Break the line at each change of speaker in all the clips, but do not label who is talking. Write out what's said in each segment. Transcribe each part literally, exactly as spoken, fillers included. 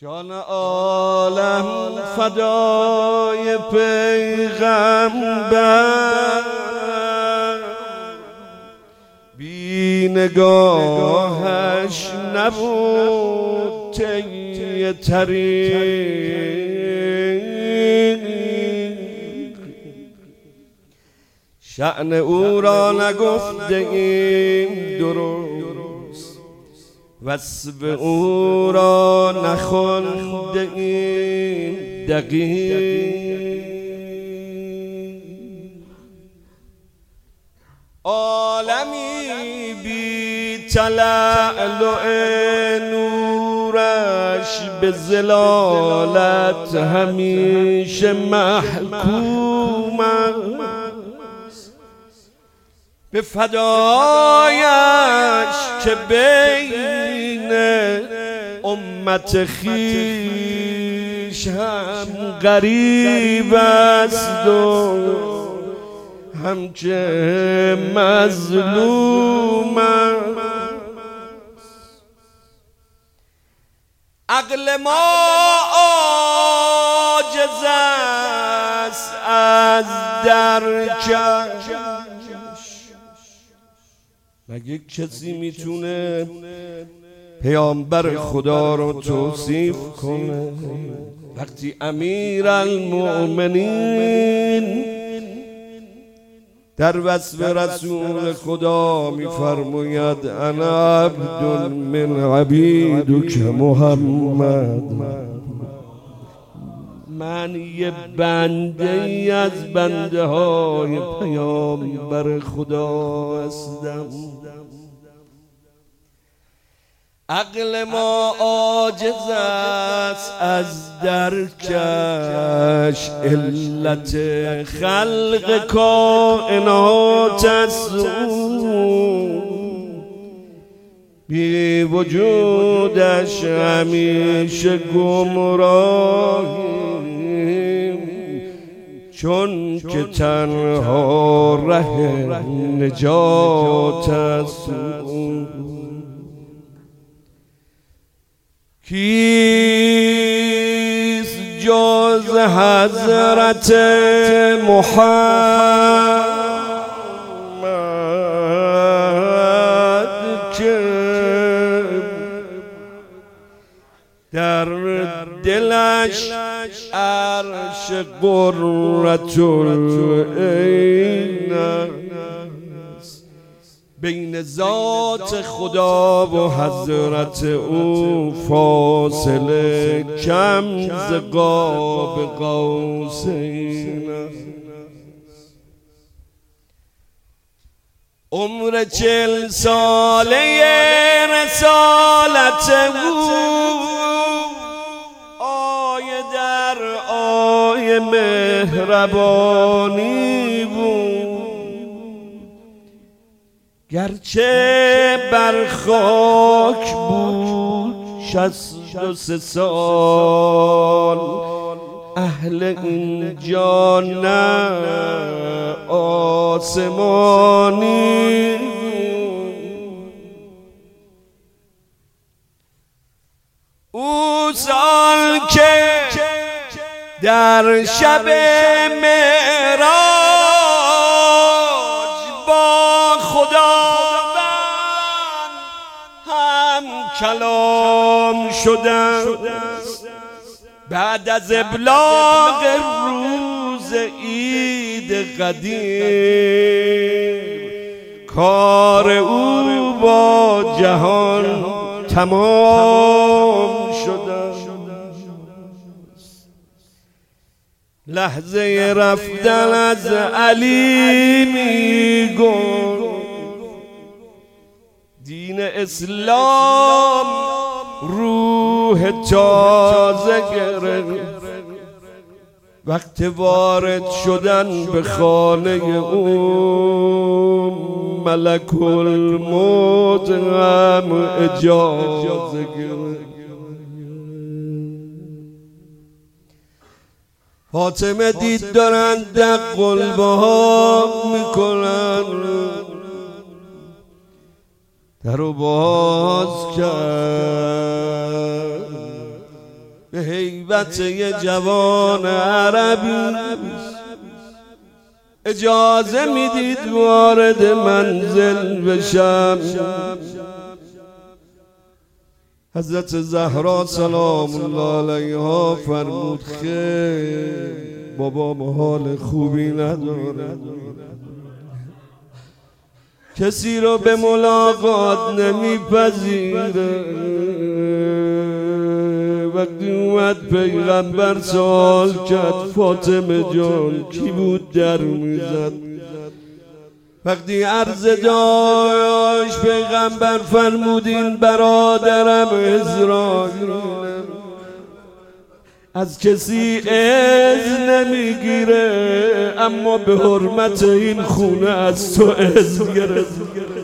جان عالم فدای پیغمبر، بی نگاهش نبود طی طریق، شأن او را نگفته ایم درست، وصف او را نخوانده ایم دقیق. عالمی بی تلألؤ نورش به ضلالت همیشه محکوم است، به فدایش که بین امت خویش هم غریب است و همچه مظلوم است. عقل ما عاجز است از درکش، مگه کسی میتونه پیامبر خدا رو توصیف کنه؟ وقتی امیر المؤمنین در وصف رسول خدا میفرماید انا عبد من عبیدک محمد، من یه بنده ای از بنده های پیامبر خدا هستم. عقل ما عاجز است از درکش، علت خلق کائنات است بی وجودش همیشه گمراهیم، چون که تنها ره نجات است. کیست جز حضرت محمد که در دلش عرش قرة العین است، بین ذات خدا و حضرت او فاصله کم ز قاب قوسین است. عمر چل ساله رسالت او آیه در آیه مهربانی بود، گرچه بر خاک بود شصت و سه سال، اهل اینجا نه آسمانی. او سال که در شب معراج با خداوند هم کلام شدند، بعد از ابلاغ روز عید قدیر کار او با جهان تمام شده. لحظه رفتن از علی می گفت دین اسلام روح تازه گرفت، وقت وارد شدن به خانه او ملک الموت هم اجازه گرفت. فاطمه دید دارن دق البها میکنن، در رو باز کرد، به هیبت یه جوان عربی اجازه میدید وارد منزل بشم. حضرت زهرا سلام الله علیها فرمود خیر بابا حال خوبی نداره، کسی رو به ملاقات نمیپذیره. وقتی اومد پیغمبر سوال کرد فاطمه جان کی بود در میزد؟ وقتی عرض داشت پیغمبر فرمود این برادرم اسرائیل از کسی اذن نمیگیره، اما به حرمت این خونه از تو اذن گرفت.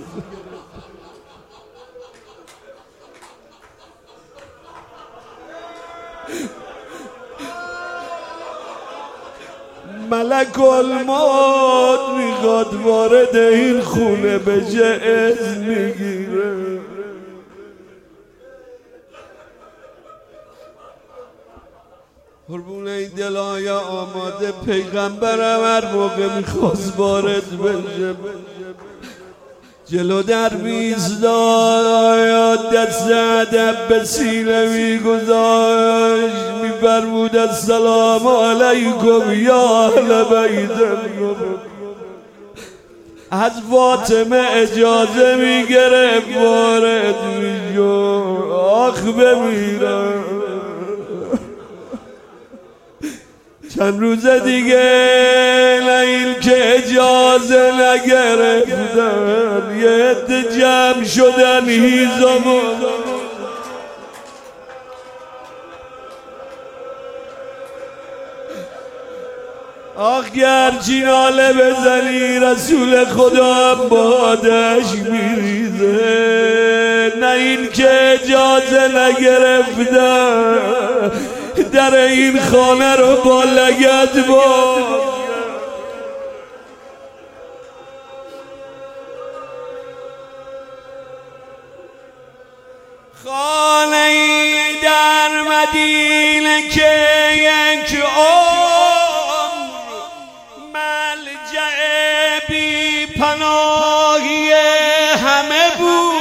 ملک الموت میخواد وارد این خونه بشه اذن میگیره. قربونه دلای آماده پیغمبرم هر موقع میخواست وارد بشه جلو در میزداد، دست ادب به سینه میگذاشت، میفرمود السلام علیکم یا اهل بیت. از فاطمه اجازه میگرفت وارد میشد. آخ بمیرم چند روز دیگه لیل که اجازه نگرفتن یه عده جمع شدن هیزم. آخ گرچی ناله بزنی رسول خدا بادش میریزه، نه این که اجازه نگرفتن در این خانه رو با لگد باز. خانه ای در مدینه که یک عمر ملجأ بی پناهی همه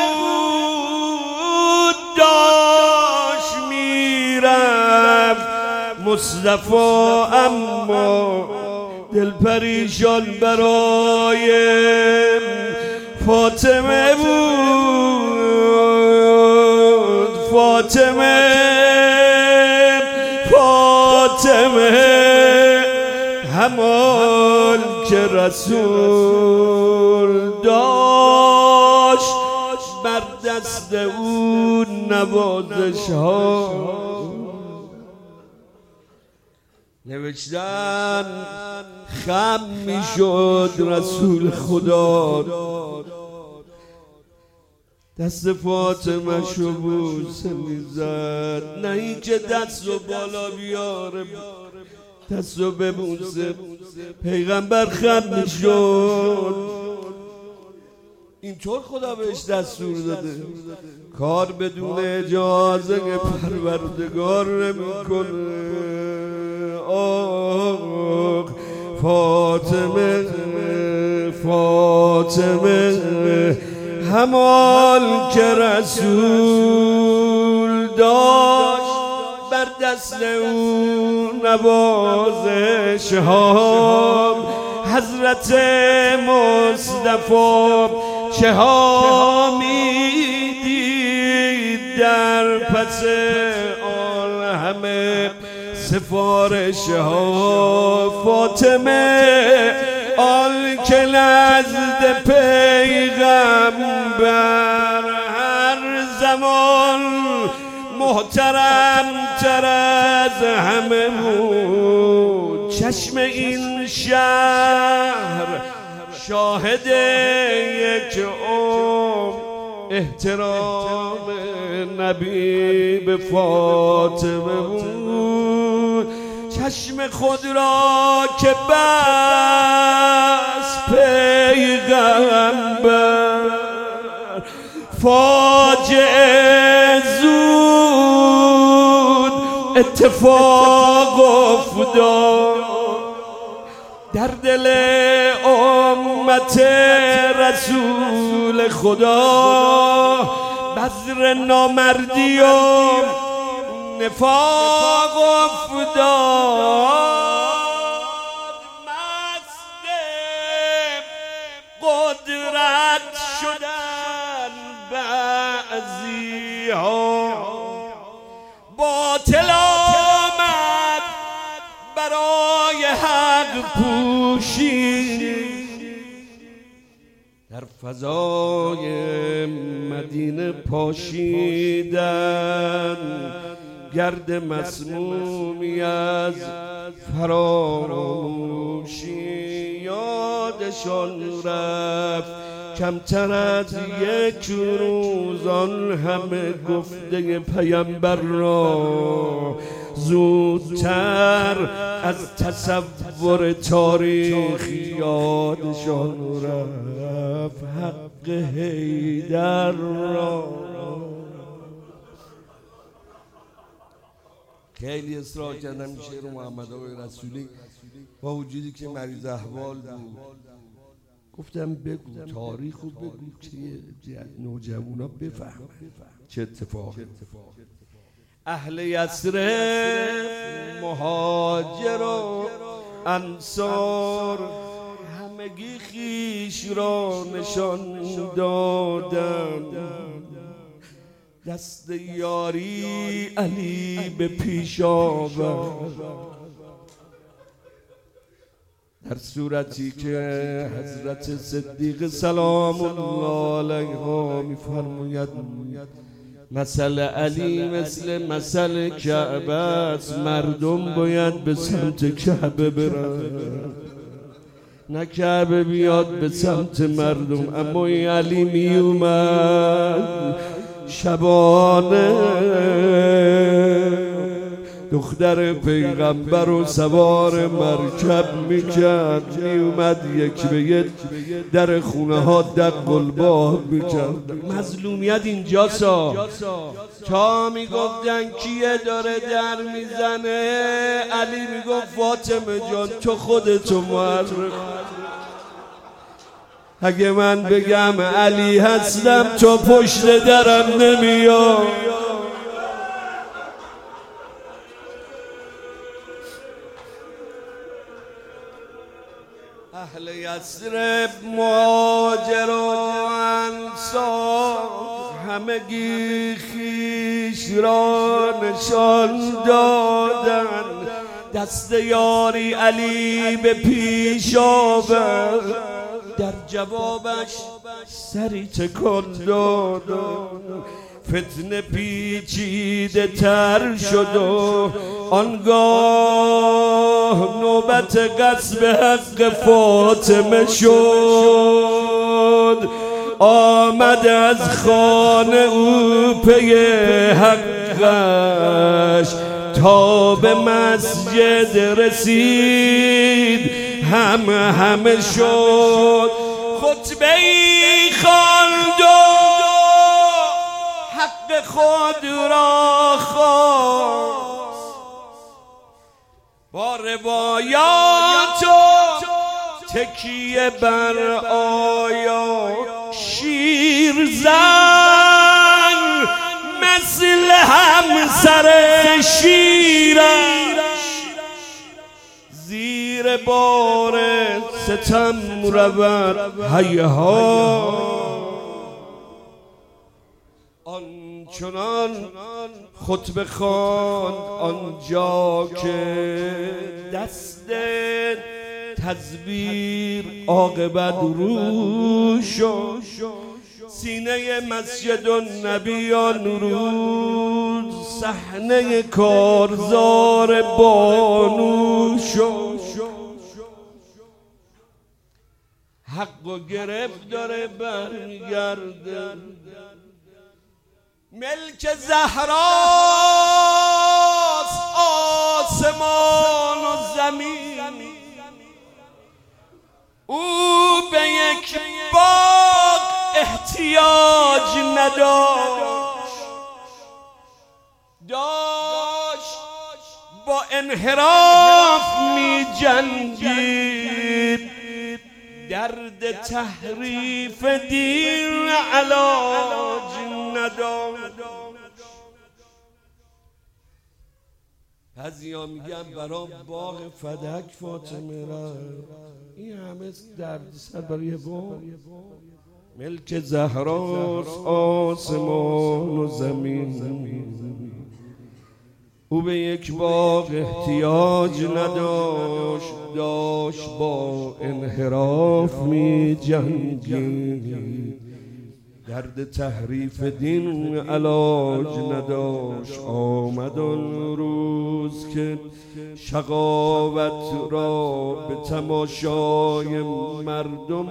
بود، داشت میرفت مصطفی اما دل پریشان برای فاطمه بود. فاطمه فاطمه همان که رسول داشت بر دست او نوازش ها نوشتن خم می شد رسول خدا، دست فاطمه شو بوسه میزد، نه این که دست رو بالا بیاره دست رو ببوسه. پیغمبر خم می شد، اینطور خدا بهش دستور داده کار بدون اجازه پروردگار نمیکنه. آه فاطمه فاطمه همان که رسول داشت بر دست او نوازش ها. حضرت مصطفی چه ها میدید در پس آن همه سفارش ها. فاطمه آن که نزد پیغمبر هر زمان محترم تر از همه بود، چشم این شهر شاهد یک عمر احترام نبی به فاطمه بود. چشم خود را که بس پیغمبر فاجعه زود اتفاق افتاد در دل امت رسول خدا، بذر نامردی و نفاق افتاد. مست قدرت شدن بعضی ها، باطل آمد برای حق پوشید. در فضای مدینه پاشیدن گرد مسمومی از فراموشی. یادشان رفت کمتر از یک روز آن همه گفته پیامبر را، زودتر از تصور تاریخ یادشان رفت حق حیدر را. خیلی اصرار کردم این شعر محمد آقای رسولی با وجودی که مریض احوال بود. گفتم بگو تاریخو بگو که نوجوانا بفهمن چه اتفاقی. اهل یثرب مهاجر و انصار همگی خویش را نشان دادند. دست یاری علی به پیش آورد در صورتی که حضرت صدیق سلام الله علیها میفرماید مثل علی مثل مثل کعبه است، مردم باید به سمت کعبه برن نه کعبه بیاد به سمت مردم. اما این علی می اومد شبانه دختر پیغمبر و سوار مرکب میکرد، می اومد یک به یک در خونه ها در قلباب میکرد. مظلومیت اینجا سا تا میگفتن کیه داره در میزنه، علی میگفت فاطمه جان تو خودتو معرف. اگه من بگم علی هستم تو پشت درم نمیای. اهل یثرب مهاجر و انصار همگی خویش را نشان دادند. دست یاری علی به پیش آورد، در جوابش سری تکان داد. فتنه پیچیده تر شد و آنگاه نوبت غصب حق فاطمه شد. آمد از خانه او پی حقش تا به مسجد رسید هم همه شد. خطبه ای خواند و حق خود را خواست، با روایات و تکیه بر آیا شیرزن مثل همسر شیرش زیر بار ستم رود هیها. آنچنان خطبه خواند آنجا که دست تزویر عاقبت رو شد. سینه مسجد النبیان رود صحنه کارزار بانو شد. حق و گرفت داره برمیگرده، ملک زهراست آسمان و زمین. او به یک باغ احتیاج نداشت، داشت با انحراف می جنگید، درد تحریف دین علاج نداشت. بعضیا میگن برا باغ فدک فاطمه رفت، این همه درد سر برای باغ. ملک زهراست آسمان و زمین، او به یک باغ احتیاج نداشت، داشت با انحراف می جنگید، درد تحریف دین علاج نداشت. آمد آن روز که شقاوت را به تماشای مردم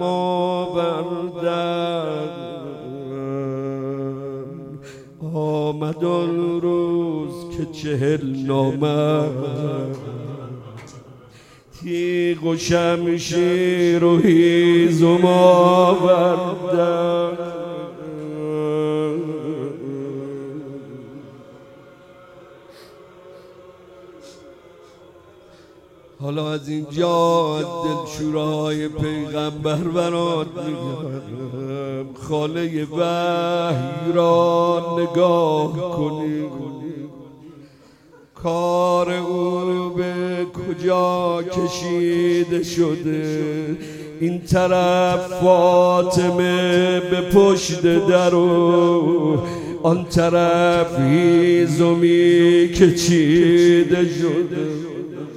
آوردند، آمد آن روز که چهل نامرد تیغ و شمشیر و هیزم آوردند. حالا از اینجا دلشورای پیغمبر برات میگم، خانه وحی را نگاه کنی، کار او به کجا کشیده شده. این طرف فاطمه به پشت در و آن طرف هیزمی که چیده شده.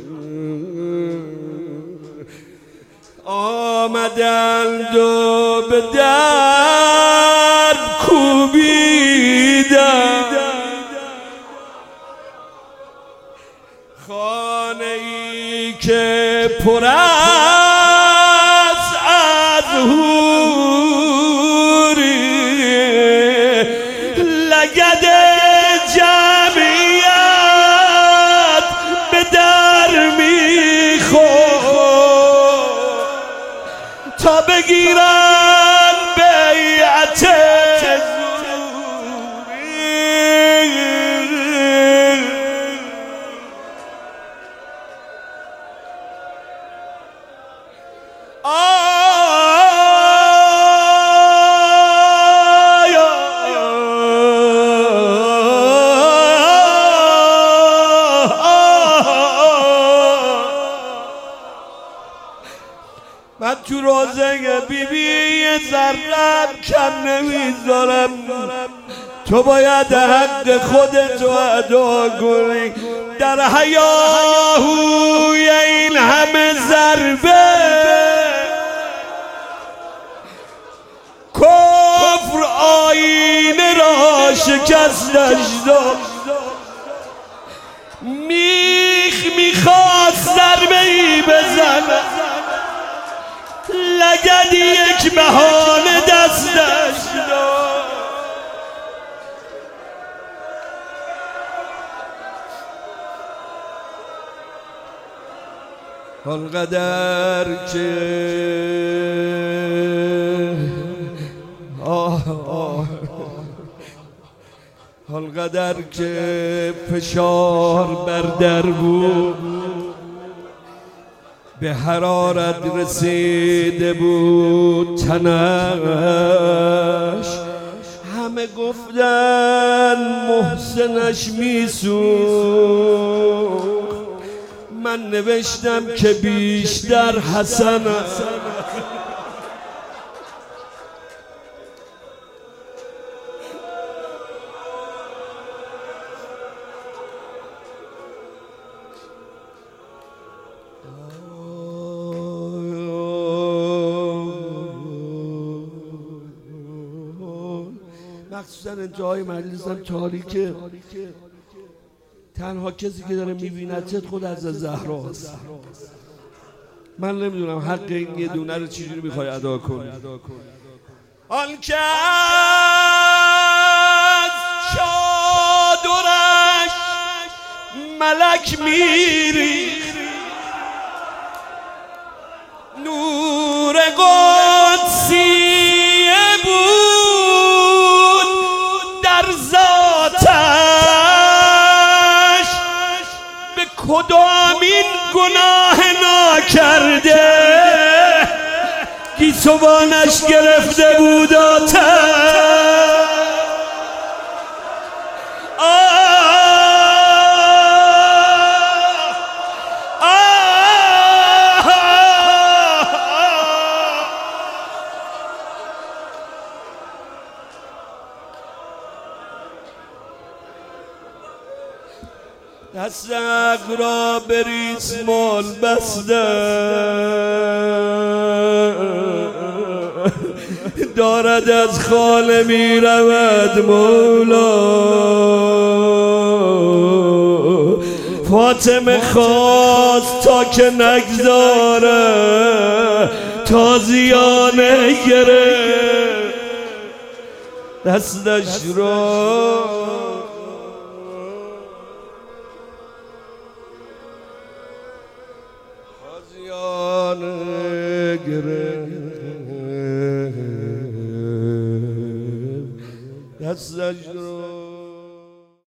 آمدند و به در کوبیدند، خانه ای که پر است از حوری، لگد جمعیت به در میخورد تا بگیرن بیعت من تو روزه بیبی یه ذره کم نمیذارم، تو باید حق خودتو ادا کنی. در هیاهوی این همه ضربه کفر آینه را شکستش داد، میخ میخواست ضربه ای بزنه، لگد یک بهانه دستش داد. آنقدر که آه آه آنقدر که فشار بر در بود، به حرارت رسیده بود تنش، همه گفتن محسنش میسوخت، من نوشتم که بیشتر حسن است. مخصوصا انتهای مجلسم تاریکه، تنها کسی که داره میبیندت خود از زهراست. من نمیدونم حق این یه دونه رو چجوری میخوای ادا کنی. آن که از چادرش ملک میری، نور قدسیه بود در ذاتش، به کدامین گناه ناکرده گیسوانش گرفته بود آتش. دست حق را به ریسمان بسته دارد از خانه می رود مولا. فاطمه خواست تا که نگذاره تازیانه گرفت دستش را گرفت دستش را